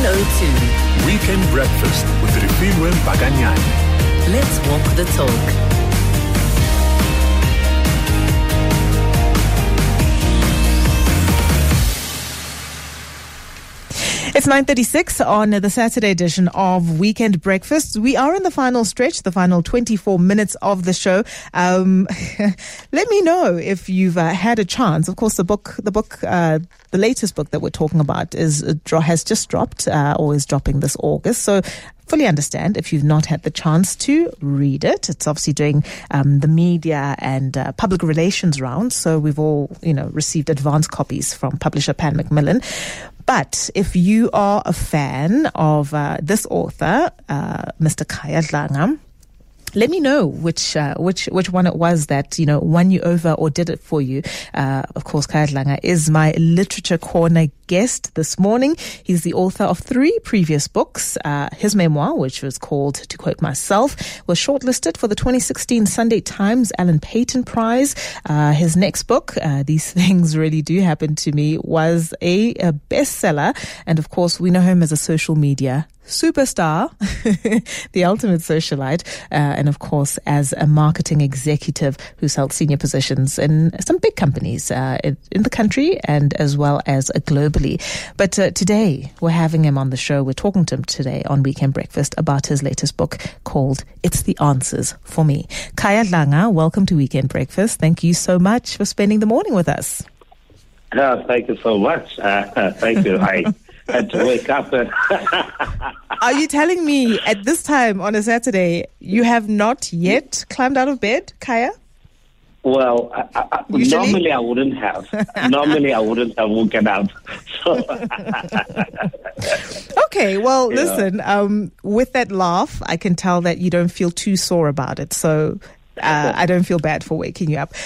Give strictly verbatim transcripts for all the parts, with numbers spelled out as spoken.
oh two. Weekend Breakfast with Refilwe Mpakanyane. Let's walk the talk. It's nine thirty-six on the Saturday edition of Weekend Breakfast. We are in the final stretch, the final twenty-four minutes of the show. Um, let me know if you've uh, had a chance. Of course, the book, the book, uh, the latest book that we're talking about is uh, has just dropped, uh, or is dropping this August. So fully understand if you've not had the chance to read it. It's obviously doing um, the media and uh, public relations rounds. So we've all, you know, received advance copies from publisher Pan Macmillan. But if you are a fan of uh, this author, uh, Mister Khaya Dlanga, let me know which uh, which which one it was that, you know, won you over or did it for you. Uh, of course, Khaya Dlanga is my Literature Corner guest this morning. He's the author of three previous books. Uh, his memoir, which was called To Quote Myself, was shortlisted for the twenty sixteen Sunday Times Alan Payton Prize. Uh, his next book, uh, These Things Really Do Happen to Me, was a, a bestseller. And of course, we know him as a social media superstar, the ultimate socialite, uh, and of course as a marketing executive who's held senior positions in some big companies uh, in, in the country and as well as uh, globally. But uh, today we're having him on the show. We're talking to him today on Weekend Breakfast about his latest book called It's the Answers for Me. Khaya Dlanga, welcome to Weekend Breakfast. Thank you so much for spending the morning with us. Uh, thank you so much. Uh, thank you. I had to wake up. Are you telling me at this time on a Saturday you have not yet climbed out of bed, Khaya? Well, I, I, normally I wouldn't have. normally I wouldn't have woken up. So okay, well, yeah. listen, um, with that laugh, I can tell that you don't feel too sore about it. So uh, I don't feel bad for waking you up.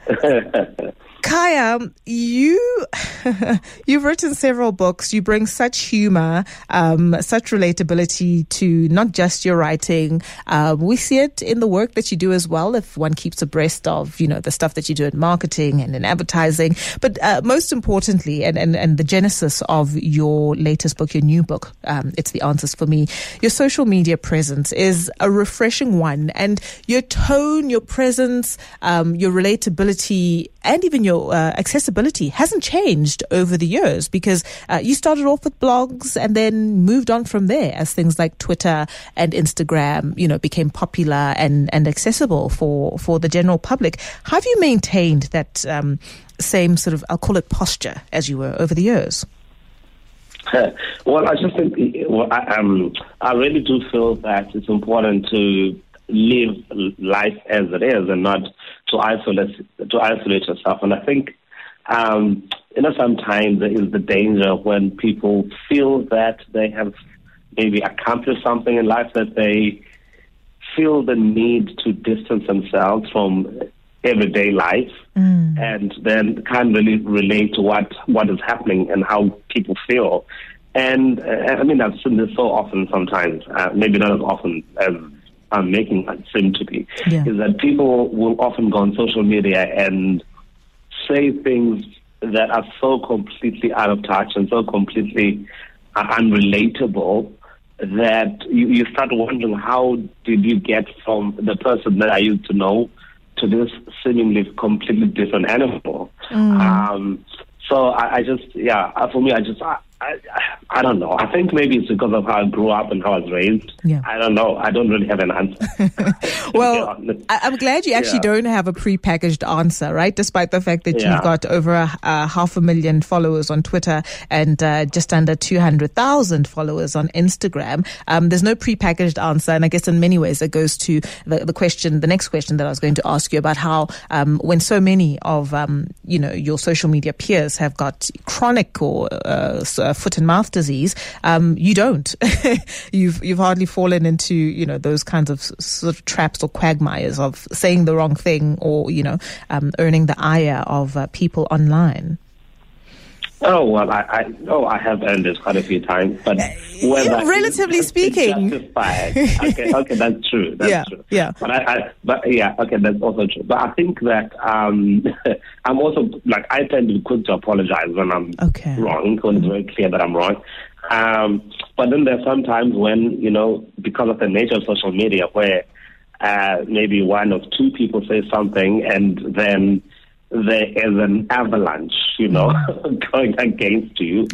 Khaya, you, you've written several books. You bring such humor, um, such relatability to not just your writing. Uh, we see it in the work that you do as well, if one keeps abreast of, you know, the stuff that you do in marketing and in advertising. But uh, most importantly, and, and, and the genesis of your latest book, your new book, um, It's the Answers for Me, your social media presence is a refreshing one. And your tone, your presence, um, your relatability, and even your uh, accessibility hasn't changed over the years, because uh, you started off with blogs and then moved on from there as things like Twitter and Instagram, you know, became popular and, and accessible for, for the general public. How have you maintained that um, same sort of, I'll call it posture, as you were over the years? Well, I just think, well, I, um, I really do feel that it's important to live life as it is and not to isolate to isolate yourself. And I think, um, you know, sometimes there is the danger when people feel that they have maybe accomplished something in life, that they feel the need to distance themselves from everyday life mm. and then can't really relate to what, what is happening and how people feel. And uh, I mean, I've seen this so often sometimes, uh, maybe not as often as I'm making it seem to be, yeah. is that people will often go on social media and say things that are so completely out of touch and so completely uh, unrelatable that you, you start wondering, how did you get from the person that I used to know to this seemingly completely different animal? Mm. Um, so I, I just, yeah, for me, I just, I, I, I don't know. I think maybe it's because of how I grew up and how I was raised. Yeah. I don't know. I don't really have an answer. Well, I'm glad you actually yeah. don't have a prepackaged answer, right? Despite the fact that yeah. you've got over a, a half a million followers on Twitter and uh, just under two hundred thousand followers on Instagram. Um, there's no prepackaged answer. And I guess in many ways it goes to the, the question, the next question that I was going to ask you about how um, when so many of, um, you know, your social media peers have got chronic or uh, uh, foot and mouth disease, um, you don't. you've you've hardly fallen into, you know, those kinds of sort of traps or quagmires of saying the wrong thing or, you know, um, earning the ire of uh, people online. Oh, well, I, I oh, I have earned it quite a few times, but whether yeah, relatively it's, speaking, it's justified. Okay, okay, that's true. That's yeah, true. Yeah, but I, I, but yeah, okay, that's also true. But I think that um, I'm also like I tend to be quick to apologize when I'm okay. wrong, when it's very clear that I'm wrong. Um, but then there's sometimes when, you know, because of the nature of social media, where uh, maybe one or two people say something and then there is an avalanche, you know, mm. going against you.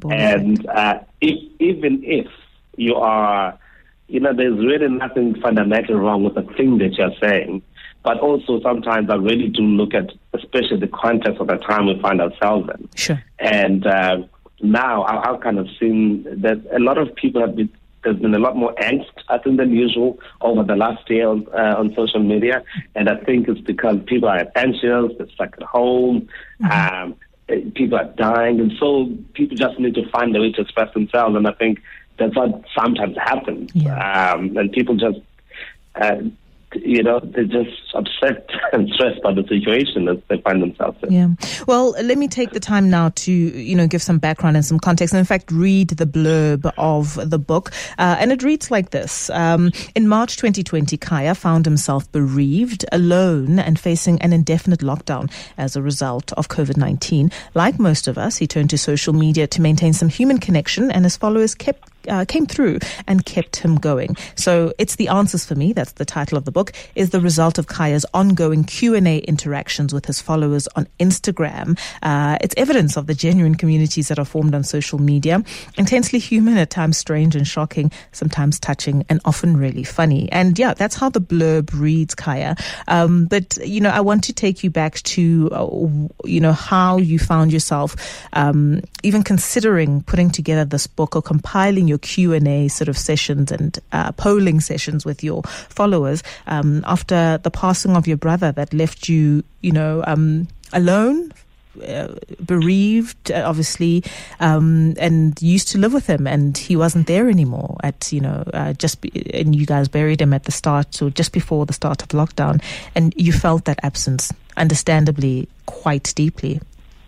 And uh, if, even if you are, you know, there's really nothing fundamentally wrong with the thing that you're saying. But also sometimes I really do look at, especially the context of the time we find ourselves in. Sure. And uh, now I, I've kind of seen that a lot of people have been, there's been a lot more angst, I think, than usual over the last year on, uh, on social media. And I think it's because people are anxious, they're stuck at home, mm-hmm. um, people are dying. And so people just need to find a way to express themselves. And I think that's what sometimes happens. Yeah. Um, and people just... Uh, you know, they're just upset and stressed by the situation that they find themselves in. Yeah. Well, let me take the time now to, you know, give some background and some context, and in fact, read the blurb of the book. Uh, and it reads like this. Um, in March twenty twenty, Khaya found himself bereaved, alone, and facing an indefinite lockdown as a result of covid nineteen. Like most of us, he turned to social media to maintain some human connection, and his followers kept Uh, came through and kept him going. So It's the Answers for Me, that's the title of the book, is the result of Khaya's ongoing Q and A interactions with his followers on Instagram. Uh, it's evidence of the genuine communities that are formed on social media. Intensely human, at times strange and shocking, sometimes touching, and often really funny. And yeah, that's how the blurb reads, Khaya. Um, but, you know, I want to take you back to, uh, you know, how you found yourself um, even considering putting together this book or compiling your Q and A sort of sessions and uh, polling sessions with your followers um, after the passing of your brother that left you, you know, um, alone, uh, bereaved, uh, obviously, um, and used to live with him, and he wasn't there anymore at, you know, uh, just be, and you guys buried him at the start or just before the start of lockdown, and you felt that absence, understandably, quite deeply.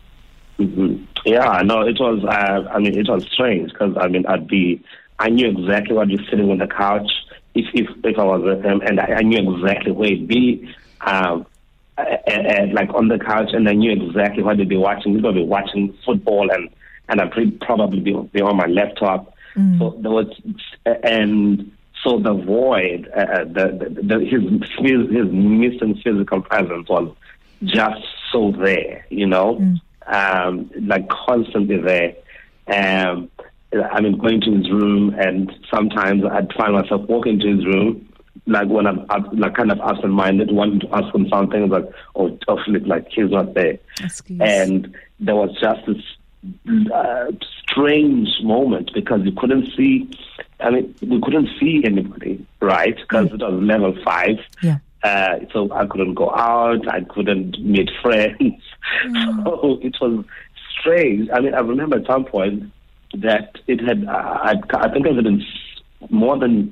Mm-hmm. Yeah, no, it was, uh, I mean, it was strange because, I mean, I'd be, I knew exactly what you're sitting on the couch if if, if I was with him, and I, I knew exactly where he'd be, um, and, and, like on the couch, and I knew exactly what he'd be watching. He'd be watching football, and, and I'd probably be, be on my laptop. Mm. So there was, and so the void, uh, the, the, the his, his missing physical presence was just so there, you know? Mm. Um, like constantly there. Um, I mean, going to his room, and sometimes I'd find myself walking to his room, like when I'm, I'm like kind of absent-minded, wanting to ask him something, like, oh, hopefully, like he's not there. Excuse. And there was just this uh, strange moment because you couldn't see. I mean, we couldn't see anybody, right? Because mm. it was level five. Yeah. Uh, so I couldn't go out, I couldn't meet friends. Mm. So it was strange. I mean, I remember at some point that it had, uh, I, I think it had been more than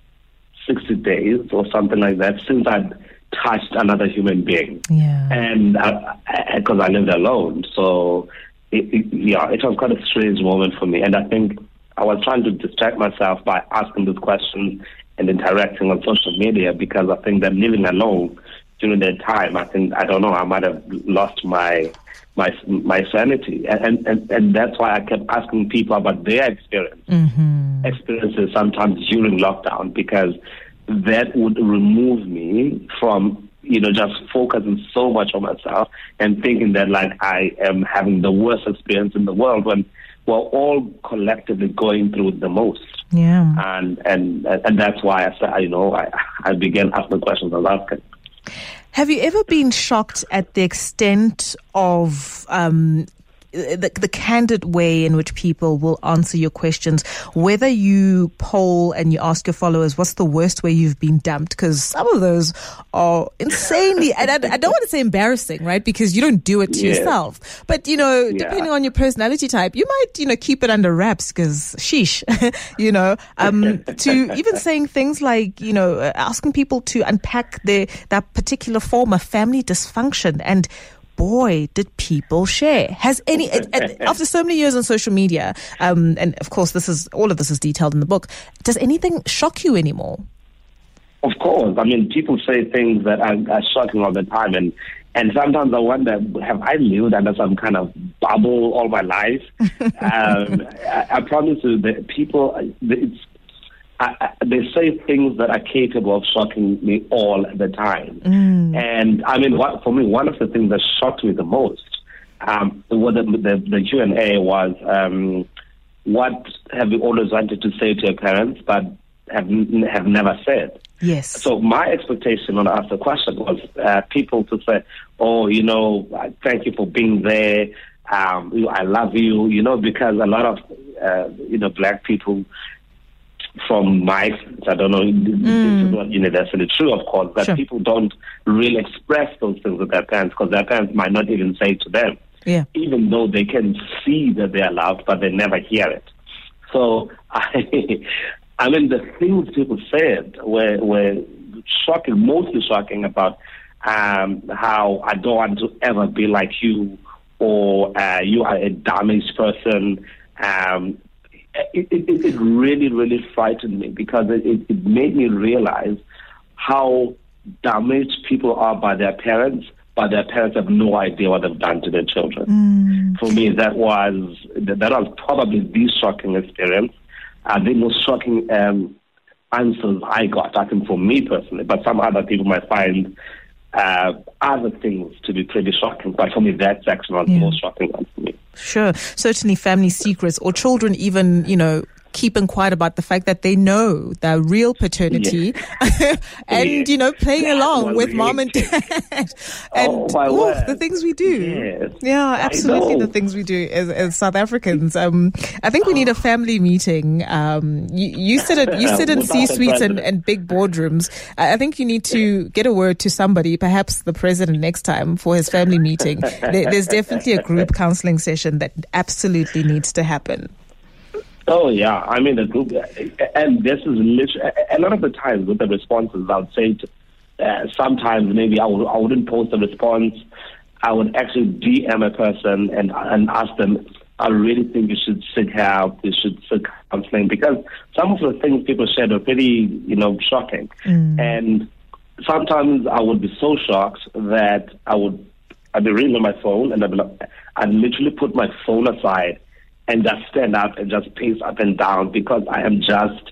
sixty days or something like that since I'd touched another human being. Yeah. And because I, I, I lived alone. So, it, it, yeah, it was quite a strange moment for me. And I think I was trying to distract myself by asking this question and interacting on social media, because I think that living alone during that time, I think, I don't know, I might have lost my my my sanity. And and, and that's why I kept asking people about their experience, mm-hmm. experiences sometimes during lockdown, because that would remove me from, you know, just focusing so much on myself and thinking that, like, I am having the worst experience in the world when we're all collectively going through the most. Yeah. And and and that's why I said, you know, I, I began asking questions I was asking. Have you ever been shocked at the extent of um, the, the candid way in which people will answer your questions, whether you poll and you ask your followers, what's the worst way you've been dumped? Because some of those are insanely, and I, I don't want to say embarrassing, right? Because you don't do it to yeah. yourself. But, you know, yeah. depending on your personality type, you might, you know, keep it under wraps because sheesh, you know, um, to even saying things like, you know, asking people to unpack their, that particular form of family dysfunction, and boy, did people share. Has any, after so many years on social media, um, and of course this is, all of this is detailed in the book, does anything shock you anymore? Of course. I mean, people say things that are, are shocking all the time, and And sometimes I wonder, have I lived under some kind of bubble all my life? um, I, I promise you that people, it's, I, I, they say things that are capable of shocking me all the time. Mm. And I mean, what, for me, one of the things that shocked me the most um, was the, the, the Q and A was, um, what have you always wanted to say to your parents, but have have never said? Yes. So my expectation when I asked the question was uh, people to say, oh, you know, thank you for being there. Um, you, I love you, you know, because a lot of, uh, you know, black people from my experience, I don't know, mm. this is not universally true, of course, that sure. people don't really express those things with their parents because their parents might not even say to them, yeah. even though they can see that they are loved, but they never hear it. So I... I mean, the things people said were, were shocking, mostly shocking about um, how I don't want to ever be like you, or uh, you are a damaged person. Um, it, it, it really, really frightened me because it, it, it made me realize how damaged people are by their parents, but their parents have no idea what they've done to their children. Mm. For me, that was that was probably the shocking experience. Uh, the most shocking um, answers I got, I think for me personally, but some other people might find uh, other things to be pretty shocking. But for me, that section was yeah. the most shocking one for me. Sure. Certainly family secrets or children even, you know, keeping quiet about the fact that they know the real paternity yeah. and, yeah. you know, playing that along with mom and dad. and oh, my ooh, word. the things we do. Yes. Yeah, absolutely the things we do as, as South Africans. Um, I think we need a family meeting. Um, you, you sit at, you sit in C-suites and, and big boardrooms. I think you need to get a word to somebody, perhaps the president next time for his family meeting. There, there's definitely a group counseling session that absolutely needs to happen. Oh, yeah. I mean, the group, and this is literally, a lot of the times with the responses, I would say to, uh, sometimes maybe I, would, I wouldn't post a response. I would actually D M a person and, and ask them, I really think you should seek help, you should seek counseling, because some of the things people shared are pretty, you know, shocking. Mm. And sometimes I would be so shocked that I would, I'd be reading on my phone and I'd, be like, I'd literally put my phone aside and just stand up and just pace up and down because I am just,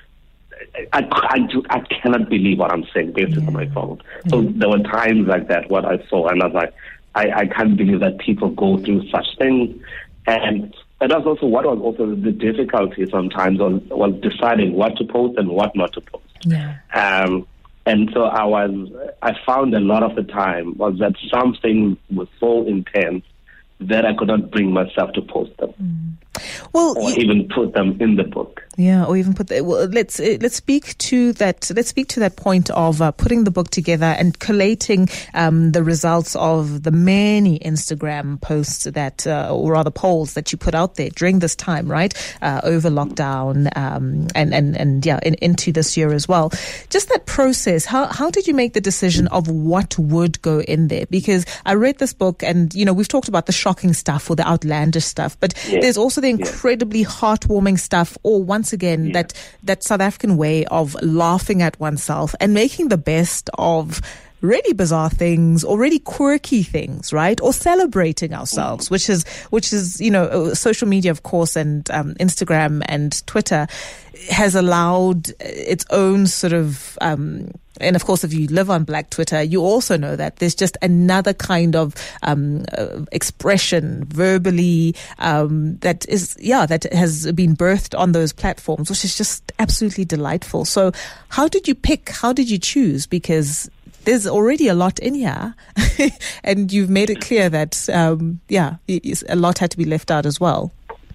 I, I, do, I cannot believe what I'm saying based yeah. on my phone. So yeah. there were times like that, what I saw, and I was like, I, I can't believe that people go through such things. And, and that's also what was also the difficulty sometimes was, was deciding what to post and what not to post. Yeah. Um, and so I was, I found a lot of the time was that some things were so intense that I could not bring myself to post them. Mm. Well, or you, even put them in the book. Yeah, or even put the, well, let's uh, let's speak to that. Let's speak to that point of uh, putting the book together and collating um, the results of the many Instagram posts that, uh, or rather polls that you put out there during this time, right? Uh, over lockdown um, and and and yeah, in, into this year as well. Just that process. How how did you make the decision of what would go in there? Because I read this book, and you know we've talked about the shocking stuff or the outlandish stuff, but yes. there's also the incredibly yes. heartwarming stuff, or once again, yeah. that, that South African way of laughing at oneself and making the best of really bizarre things or really quirky things, right? Or celebrating ourselves, mm-hmm. which is, which is, you know, social media, of course, and um, Instagram and Twitter has allowed its own sort of, um, and of course, if you live on Black Twitter, you also know that there's just another kind of um, uh, expression verbally um, that is, yeah, that has been birthed on those platforms, which is just absolutely delightful. So how did you pick? How did you choose? Because there's already a lot in here, and you've made it clear that, um, yeah, a lot had to be left out as well.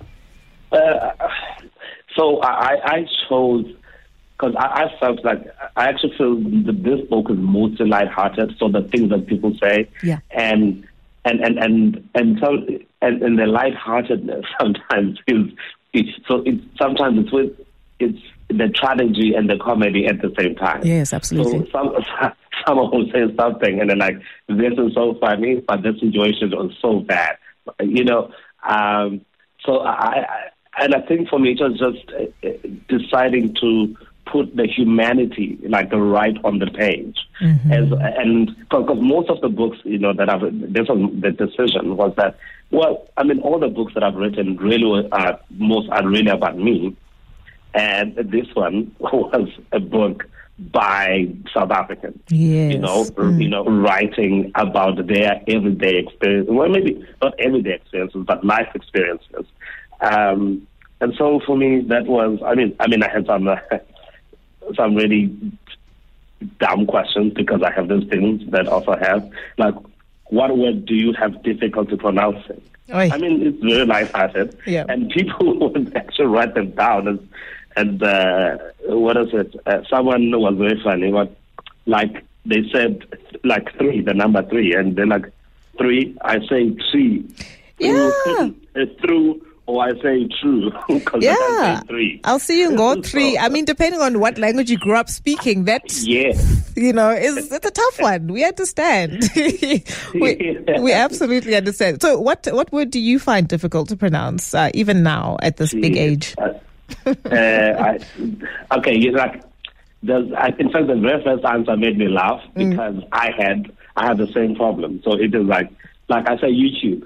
Uh, so I, I chose, because I, I felt like, I actually feel that this book is mostly lighthearted, so the things that people say, yeah. and and and and and so and, and the lightheartedness sometimes is, it's, so it's sometimes it's with it's the tragedy and the comedy at the same time. Yes, absolutely. So some someone will say something and they're like, "This is so funny, but this situation was so bad," you know. Um, so I, I and I think for me it was just uh, deciding to put the humanity like right on the page. Mm-hmm. As, and because most of the books, you know, that I've this was the decision was that, well, I mean, all the books that I've written really are most are really about me, and this one was a book by South Africans. Yes. You know, Mm. you know, writing about their everyday experience. Well, maybe not everyday experiences, but life experiences. Um, and so for me, that was. I mean, I mean, I had some uh, some really dumb questions because I have those things that also have like, what word do you have difficulty pronouncing? Oy. I mean, it's very lighthearted, Yeah. and people would actually write them down. And, and uh, what is it? Uh, someone was very funny. What, like they said, like three, the number three, and they're like three. I say three. Yeah. Through, uh, through or I say true. Yeah, I say three. I'll see you go three. I mean, depending on what language you grew up speaking, that Yes. you know, is it's a tough one. We understand. we, we absolutely understand. So, what what word do you find difficult to pronounce, uh, even now at this big age? Uh, uh, I, okay, you like. There's, I, in fact, the very first answer made me laugh because mm. I had I had the same problem. So it is like like I say YouTube.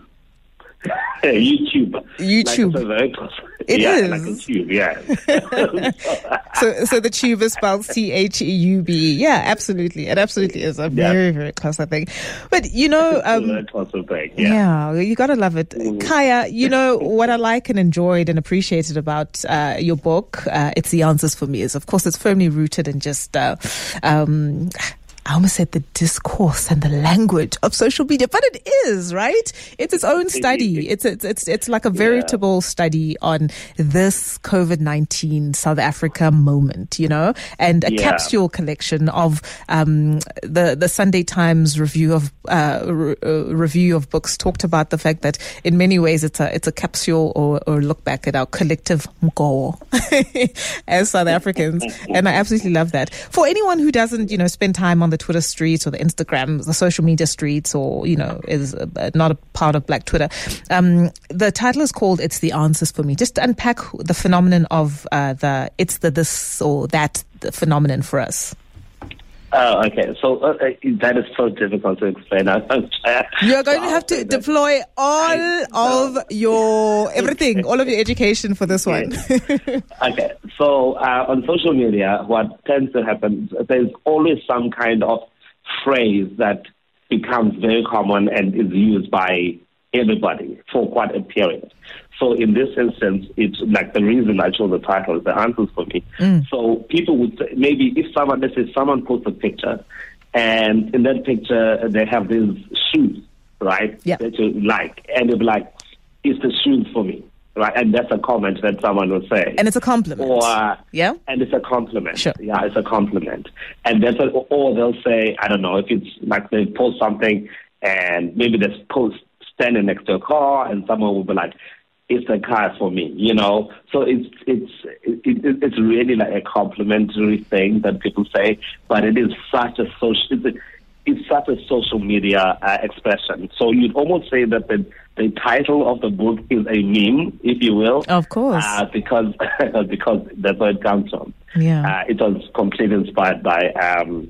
YouTube. YouTube. Like very close. It yeah, is. like a tube, yeah. so so the tube is spelled C H E U B E. Yeah, absolutely. It absolutely is a very, yeah. very close, I think. But, you know... Um, very close thing, yeah. yeah, you got to love it. Mm. Kaya, you know, what I like and enjoyed and appreciated about uh, your book, uh, It's the Answers for Me, is, of course, it's firmly rooted in just... Uh, um, I almost said the discourse and the language of social media, but it is, right? It's its own study. It's it's it's, it's like a veritable yeah. study on this COVID nineteen South Africa moment, you know, and a yeah. capsule collection of um, the the Sunday Times review of uh, re- uh, review of books talked about the fact that in many ways it's a it's a capsule or, or look back at our collective mko as South Africans, and I absolutely love that. For anyone who doesn't, you know, spend time on the Twitter streets or the Instagram, the social media streets, or, you know, is uh, not a part of Black Twitter. Um, the title is called It's the Answers for Me. Just to unpack the phenomenon of uh, the it's the this or that the phenomenon for us. Oh, okay. So uh, that is so difficult to explain. You're going to have to deploy all of your everything, all of your education for this one. Okay. So uh, on social media, what tends to happen, there's always some kind of phrase that becomes very common and is used by everybody for quite a period. So in this instance, it's like the reason I chose the title is The Answers for Me. Mm. So people would say, maybe if someone, let's say someone posts a picture, and in that picture they have these shoes, right? Yeah. That you like, and they'll be like, "It's the shoes for me," right? And that's a comment that someone will say, and it's a compliment. Or uh, yeah, and it's a compliment. Sure. Yeah, it's a compliment, and that's a, or they'll say, I don't know, if it's like they post something, and maybe they post standing next to a car, and someone will be like, "It's a car for me," you know. So it's it's it, it, it's really like a complimentary thing that people say, but it is such a social it's, a, it's such a social media uh, expression. So you'd almost say that the the title of the book is a meme, if you will. Of course, uh, because because that's where it comes from. Yeah, uh, it was completely inspired by um,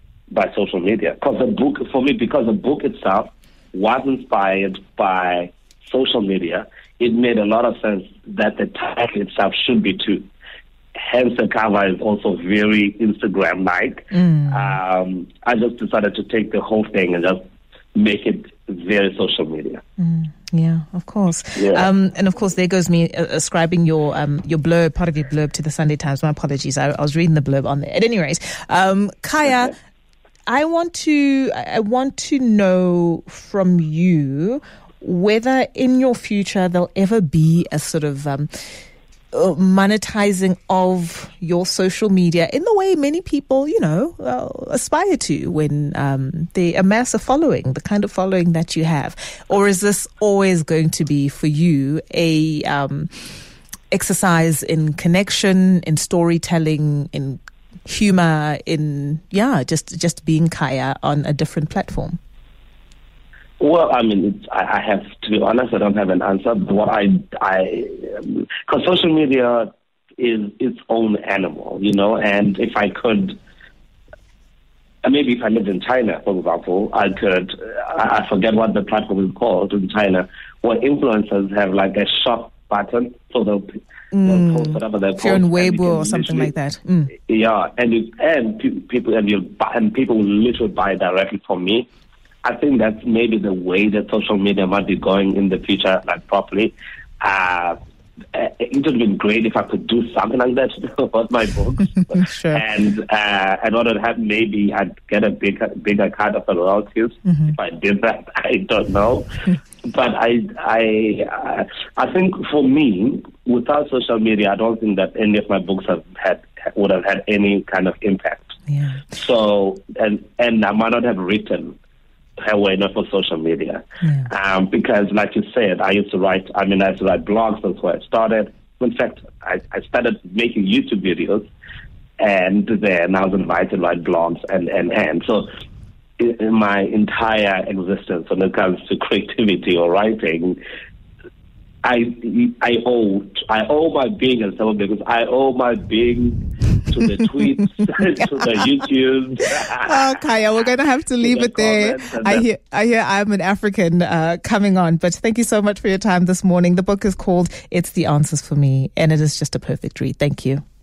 by social media. Because the book, for me, because the book itself was inspired by social media, it made a lot of sense that the title itself should be too. Hence, the cover is also very Instagram-like. Mm. Um, I just decided to take the whole thing and just make it very social media. Mm. Yeah, of course. Yeah. Um, and of course, there goes me uh, ascribing your um, your blurb, part of your blurb, to the Sunday Times. My apologies. I, I was reading the blurb on there. At any rate, um, Kaya, okay. I want to I want to know from you whether in your future there'll ever be a sort of um, uh, monetizing of your social media in the way many people, you know, uh, aspire to when um, they amass a following, the kind of following that you have. Or is this always going to be for you a um, exercise in connection, in storytelling, in humor, in, yeah, just, just being Kaya on a different platform? Well, I mean, it's, I, I have to be honest. I don't have an answer. But what I, I, because social media is its own animal, you know, and if I could, maybe if I lived in China, for example, I could, I forget what the platform is called in China, where influencers have like a shop button, so they'll, mm. they'll post whatever they post. If you're on Weibo or something like that. Mm. Yeah, and you, and pe- people and you buy, and people will literally buy directly from me. I think that's maybe the way that social media might be going in the future, like properly. Uh, it would have been great if I could do something like that about my books. Sure. And uh, in order to have, maybe I'd get a bigger, bigger cut of the royalties. Mm-hmm. If I did that, I don't know. But I, I, I think for me, without social media, I don't think that any of my books have had would have had any kind of impact. Yeah. So, and and I might not have written were not for social media. Yeah. Um, because like you said, I used to write, I mean, I used to write blogs. That's where I started. In fact, I, I started making YouTube videos, and then I was invited to write blogs and, and, and. So in my entire existence when it comes to creativity or writing, I I owe I owe my being as someone because I owe my being to the tweets, to the YouTube. Oh, Khaya, we're going to have to leave to it there. I hear, I hear I'm an African uh, coming on, but thank you so much for your time this morning. The book is called It's the Answers for Me, and it is just a perfect read. Thank you.